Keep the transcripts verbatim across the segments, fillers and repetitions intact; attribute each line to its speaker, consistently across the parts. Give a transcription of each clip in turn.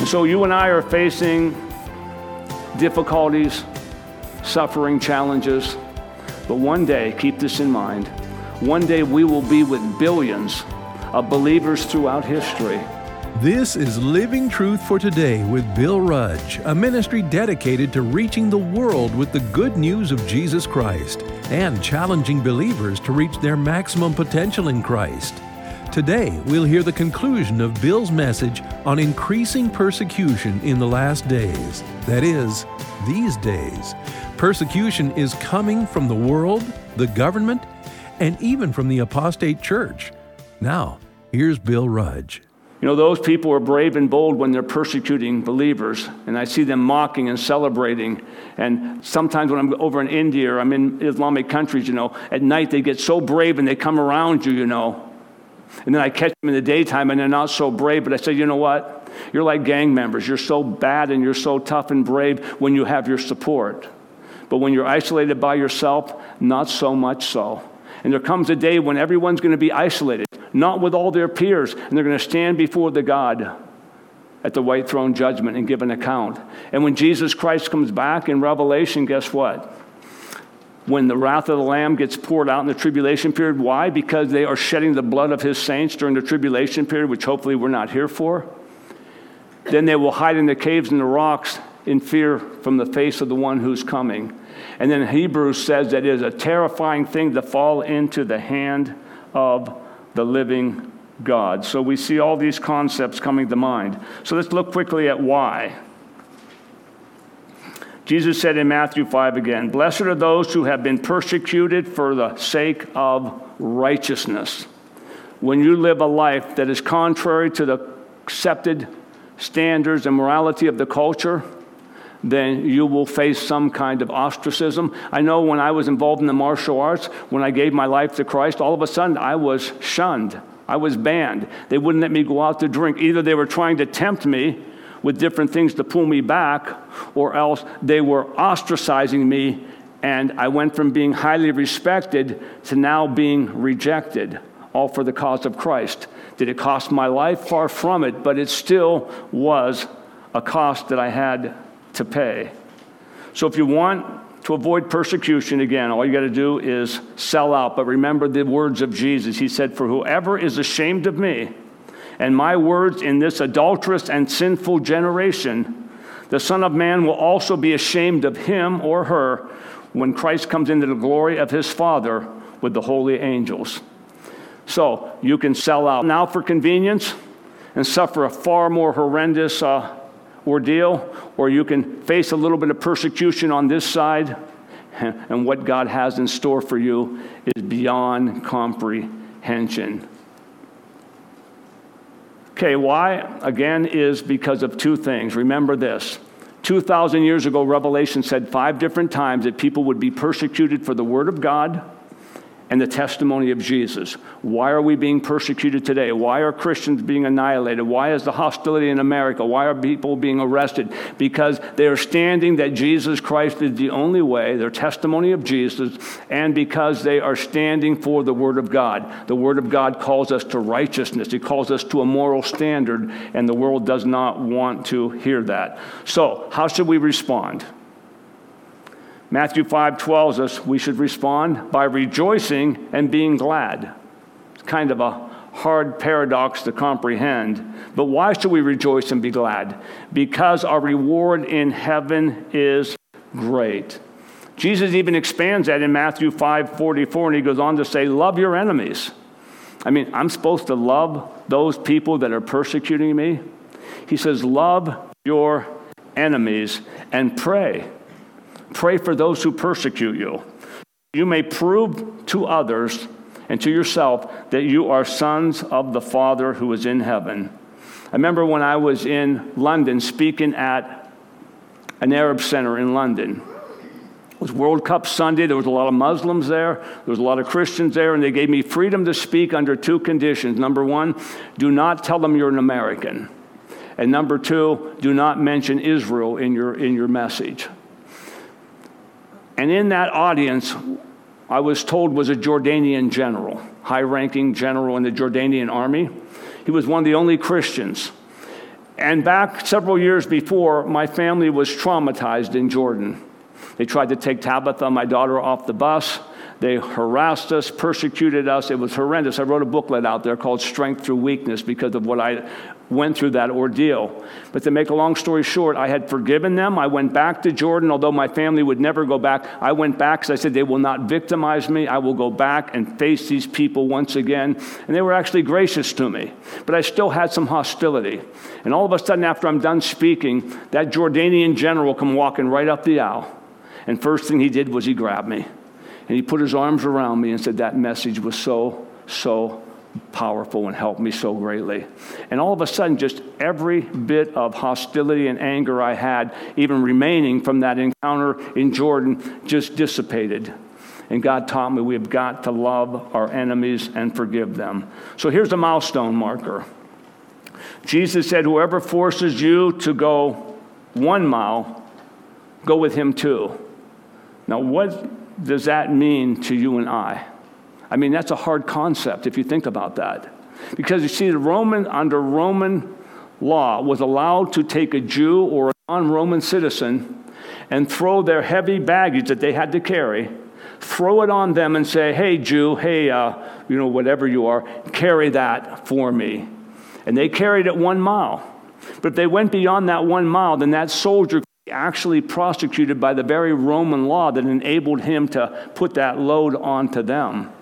Speaker 1: And so you and I are facing difficulties, suffering, challenges. But one day, keep this in mind, one day we will be with billions of believers throughout history.
Speaker 2: This is Living Truth for Today with Bill Rudge, a ministry dedicated to reaching the world with the good news of Jesus Christ and challenging believers to reach their maximum potential in Christ. Today, we'll hear the conclusion of Bill's message on increasing persecution in the last days. That is, these days. Persecution is coming from the world, the government, and even from the apostate church. Now, here's Bill Rudge.
Speaker 1: You know, those people are brave and bold when they're persecuting believers, and I see them mocking and celebrating. And sometimes when I'm over in India or I'm in Islamic countries, you know, at night they get so brave and they come around you, you know. And then I catch them in the daytime and they're not so brave, but I say, you know what? You're like gang members. You're so bad and you're so tough and brave when you have your support. But when you're isolated by yourself, not so much so. And there comes a day when everyone's going to be isolated, not with all their peers, and they're going to stand before the God at the white throne judgment and give an account. And when Jesus Christ comes back in Revelation, guess what? When the wrath of the Lamb gets poured out in the tribulation period. Why? Because they are shedding the blood of his saints during the tribulation period, which hopefully we're not here for. Then they will hide in the caves and the rocks in fear from the face of the one who's coming. And then Hebrews says that it is a terrifying thing to fall into the hand of the living God. So we see all these concepts coming to mind. So let's look quickly at why. Jesus said in Matthew five again, "Blessed are those who have been persecuted for the sake of righteousness." When you live a life that is contrary to the accepted standards and morality of the culture, then you will face some kind of ostracism. I know when I was involved in the martial arts, when I gave my life to Christ, all of a sudden I was shunned. I was banned. They wouldn't let me go out to drink. Either they were trying to tempt me with different things to pull me back, or else they were ostracizing me, and I went from being highly respected to now being rejected, all for the cause of Christ. Did it cost my life? Far from it, but it still was a cost that I had to pay. So if you want to avoid persecution, again, all you got to do is sell out. But remember the words of Jesus. He said, "For whoever is ashamed of me and my words in this adulterous and sinful generation, the Son of Man will also be ashamed of him or her when Christ comes into the glory of his Father with the holy angels." So you can sell out now for convenience and suffer a far more horrendous uh, ordeal, or you can face a little bit of persecution on this side, and what God has in store for you is beyond comprehension. Okay, why? Again, is because of two things. Remember this. two thousand years ago, Revelation said five different times that people would be persecuted for the Word of God and the testimony of Jesus. Why are we being persecuted today? Why are Christians being annihilated? Why is the hostility in America? Why are people being arrested? Because they are standing that Jesus Christ is the only way, their testimony of Jesus, and because they are standing for the Word of God. The Word of God calls us to righteousness. It calls us to a moral standard, and the world does not want to hear that. So, how should we respond? Matthew five tells us we should respond by rejoicing and being glad. It's kind of a hard paradox to comprehend. But why should we rejoice and be glad? Because our reward in heaven is great. Jesus even expands that in Matthew five forty-four, and he goes on to say, love your enemies. I mean, I'm supposed to love those people that are persecuting me. He says, love your enemies and pray. Pray for those who persecute you. You may prove to others and to yourself that you are sons of the Father who is in heaven. I remember when I was in London speaking at an Arab center in London. It was World Cup Sunday. There was a lot of Muslims there. There was a lot of Christians there, and they gave me freedom to speak under two conditions. Number one, do not tell them you're an American. And number two, do not mention Israel in your in your message. And in that audience, I was told was a Jordanian general, high-ranking general in the Jordanian army. He was one of the only Christians. And back several years before, my family was traumatized in Jordan. They tried to take Tabitha, my daughter, off the bus. They harassed us, persecuted us. It was horrendous. I wrote a booklet out there called Strength Through Weakness because of what I went through that ordeal. But to make a long story short, I had forgiven them. I went back to Jordan, although my family would never go back. I went back because I said, they will not victimize me. I will go back and face these people once again. And they were actually gracious to me. But I still had some hostility. And all of a sudden, after I'm done speaking, that Jordanian general come walking right up the aisle. And first thing he did was he grabbed me. And he put his arms around me and said that message was so, so powerful and helped me so greatly. And all of a sudden, just every bit of hostility and anger I had, even remaining from that encounter in Jordan, just dissipated. And God taught me we have got to love our enemies and forgive them. So here's a milestone marker. Jesus said, whoever forces you to go one mile, go with him too. Now, what does that mean to you and I? I mean, that's a hard concept if you think about that. Because you see, the Roman, under Roman law, was allowed to take a Jew or a non-Roman citizen and throw their heavy baggage that they had to carry, throw it on them and say, hey, Jew, hey, uh, you know, whatever you are, carry that for me. And they carried it one mile. But if they went beyond that one mile, then that soldier could be actually prosecuted by the very Roman law that enabled him to put that load onto them.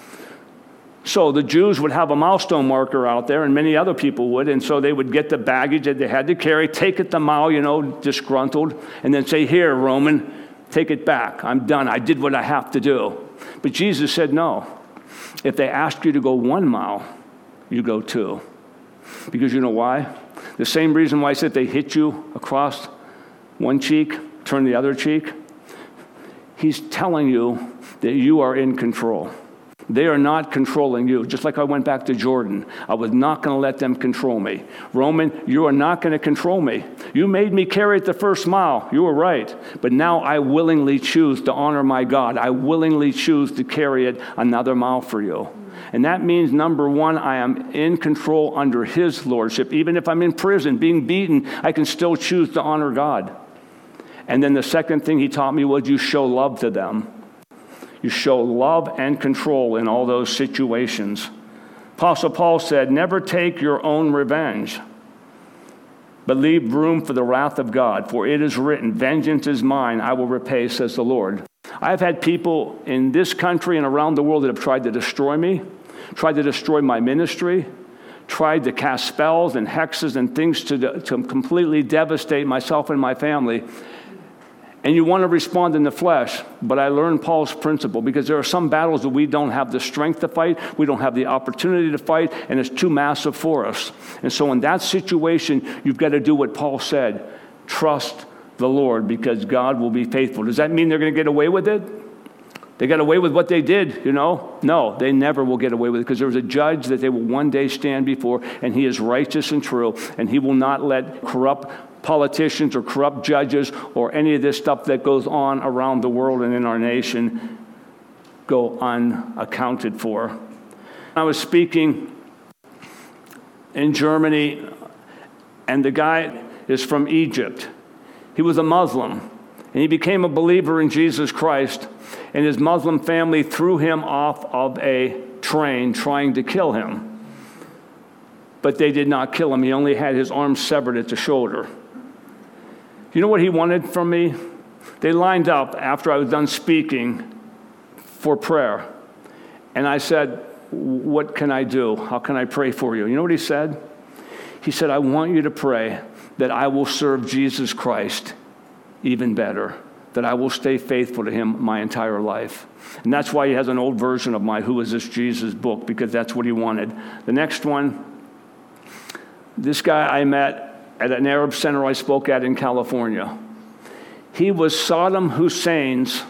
Speaker 1: So the Jews would have a milestone marker out there, and many other people would, and so they would get the baggage that they had to carry, take it the mile, you know, disgruntled, and then say, here, Roman, take it back. I'm done. I did what I have to do. But Jesus said, no. If they ask you to go one mile, you go two. Because you know why? The same reason why I said they hit you across one cheek, turn the other cheek. He's telling you that you are in control. They are not controlling you. Just like I went back to Jordan. I was not going to let them control me. Roman, you are not going to control me. You made me carry it the first mile. You were right. But now I willingly choose to honor my God. I willingly choose to carry it another mile for you. And that means, number one, I am in control under his lordship. Even if I'm in prison, being beaten, I can still choose to honor God. And then the second thing he taught me was you show love to them. You show love and control in all those situations. Apostle Paul said, never take your own revenge, but leave room for the wrath of God. For it is written, vengeance is mine, I will repay, says the Lord. I've had people in this country and around the world that have tried to destroy me, tried to destroy my ministry, tried to cast spells and hexes and things to, to completely devastate myself and my family. And you want to respond in the flesh, but I learned Paul's principle because there are some battles that we don't have the strength to fight, we don't have the opportunity to fight, and it's too massive for us. And so in that situation, you've got to do what Paul said, trust the Lord because God will be faithful. Does that mean they're going to get away with it? They got away with what they did, you know? No, they never will get away with it because there's a judge that they will one day stand before, and he is righteous and true, and he will not let corrupt politicians or corrupt judges or any of this stuff that goes on around the world and in our nation go unaccounted for. I was speaking in Germany, and the guy is from Egypt. He was a Muslim, and he became a believer in Jesus Christ, and his Muslim family threw him off of a train trying to kill him. But they did not kill him. He only had his arm severed at the shoulder. You know what he wanted from me? They lined up after I was done speaking for prayer. And I said, what can I do? How can I pray for you? You know what he said? He said, I want you to pray that I will serve Jesus Christ even better, that I will stay faithful to him my entire life. And that's why he has an old version of my Who Is This Jesus book, because that's what he wanted. The next one, this guy I met at an Arab center I spoke at in California. He was Saddam Hussein's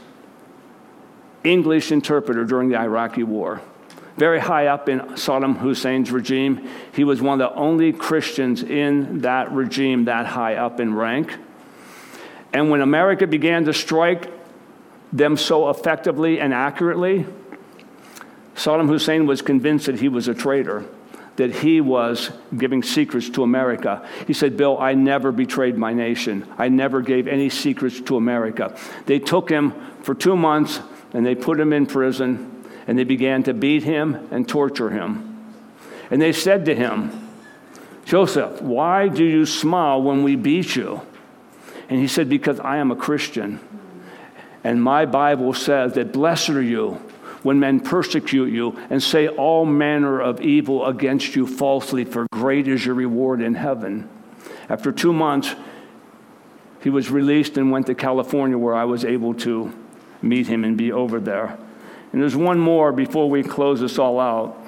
Speaker 1: English interpreter during the Iraqi war. Very high up in Saddam Hussein's regime. He was one of the only Christians in that regime that high up in rank. And when America began to strike them so effectively and accurately, Saddam Hussein was convinced that he was a traitor. that he was giving secrets to America. He said, Bill, I never betrayed my nation. I never gave any secrets to America. They took him for two months and they put him in prison and they began to beat him and torture him. And they said to him, Joseph, why do you smile when we beat you? And he said, because I am a Christian. And my Bible says that blessed are you when men persecute you and say all manner of evil against you falsely, for great is your reward in heaven. After two months, he was released and went to California, where I was able to meet him and be over there. And there's one more before we close this all out.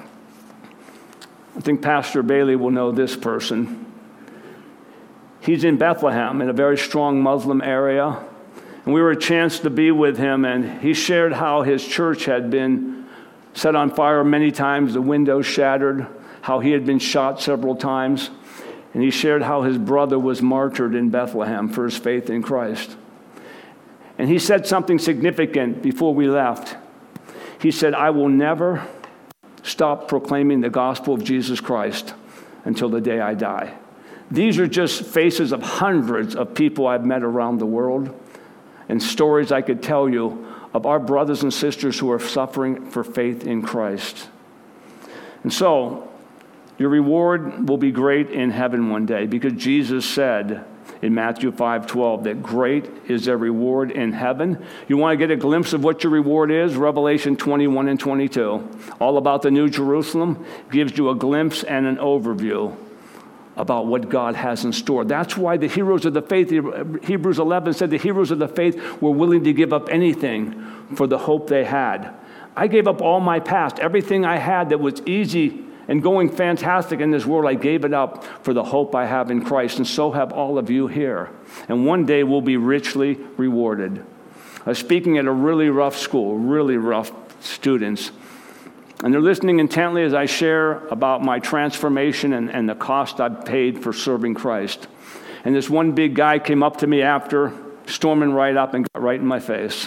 Speaker 1: I think Pastor Bailey will know this person. He's in Bethlehem, in a very strong Muslim area. And we were a chance to be with him, and he shared how his church had been set on fire many times, the windows shattered, how he had been shot several times. And he shared how his brother was martyred in Bethlehem for his faith in Christ. And he said something significant before we left. He said, I will never stop proclaiming the gospel of Jesus Christ until the day I die. These are just faces of hundreds of people I've met around the world, and stories I could tell you of our brothers and sisters who are suffering for faith in Christ. And so, your reward will be great in heaven one day, because Jesus said in Matthew five twelve that great is their reward in heaven. You want to get a glimpse of what your reward is? Revelation twenty-one and twenty-two, all about the New Jerusalem, gives you a glimpse and an overview about what God has in store. That's why the heroes of the faith, Hebrews eleven said the heroes of the faith were willing to give up anything for the hope they had. I gave up all my past, everything I had that was easy and going fantastic in this world. I gave it up for the hope I have in Christ, and so have all of you here. And one day we'll be richly rewarded. I was speaking at a really rough school, really rough students. And they're listening intently as I share about my transformation and, and the cost I've paid for serving Christ. And this one big guy came up to me after, storming right up and got right in my face.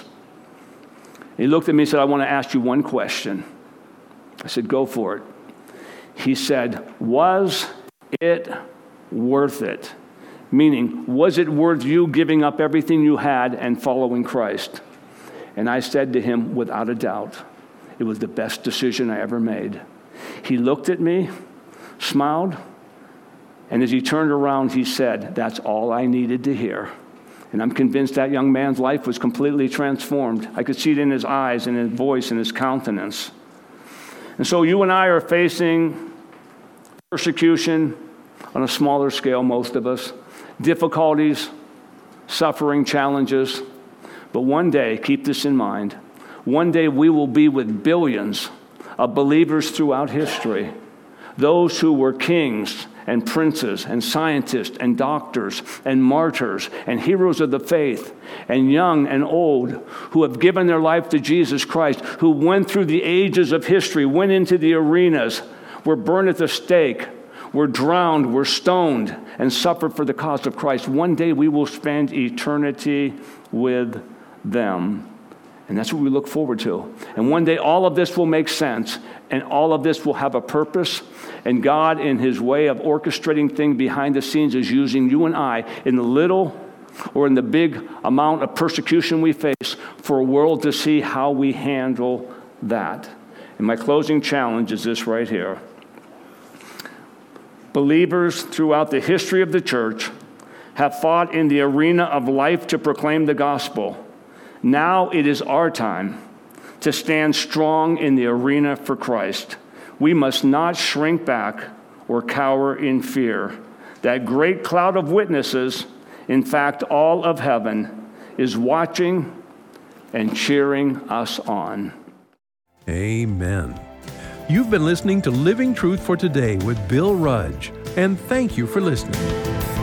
Speaker 1: He looked at me and said, I want to ask you one question. I said, go for it. He said, was it worth it? Meaning, was it worth you giving up everything you had and following Christ? And I said to him, without a doubt, it was the best decision I ever made. He looked at me, smiled, and as he turned around, he said, that's all I needed to hear. And I'm convinced that young man's life was completely transformed. I could see it in his eyes, in his voice, in his countenance. And so you and I are facing persecution on a smaller scale, most of us, difficulties, suffering, challenges. But one day, keep this in mind, one day we will be with billions of believers throughout history, those who were kings and princes and scientists and doctors and martyrs and heroes of the faith and young and old who have given their life to Jesus Christ, who went through the ages of history, went into the arenas, were burned at the stake, were drowned, were stoned, and suffered for the cause of Christ. One day we will spend eternity with them. And that's what we look forward to. And one day all of this will make sense, and all of this will have a purpose. And God, in his way of orchestrating things behind the scenes, is using you and I in the little or in the big amount of persecution we face for a world to see how we handle that. And my closing challenge is this right here. Believers throughout the history of the church have fought in the arena of life to proclaim the gospel. Now it is our time to stand strong in the arena for Christ. We must not shrink back or cower in fear. That great cloud of witnesses, in fact, all of heaven, is watching and cheering us on.
Speaker 2: Amen. You've been listening to Living Truth for Today with Bill Rudge, and thank you for listening.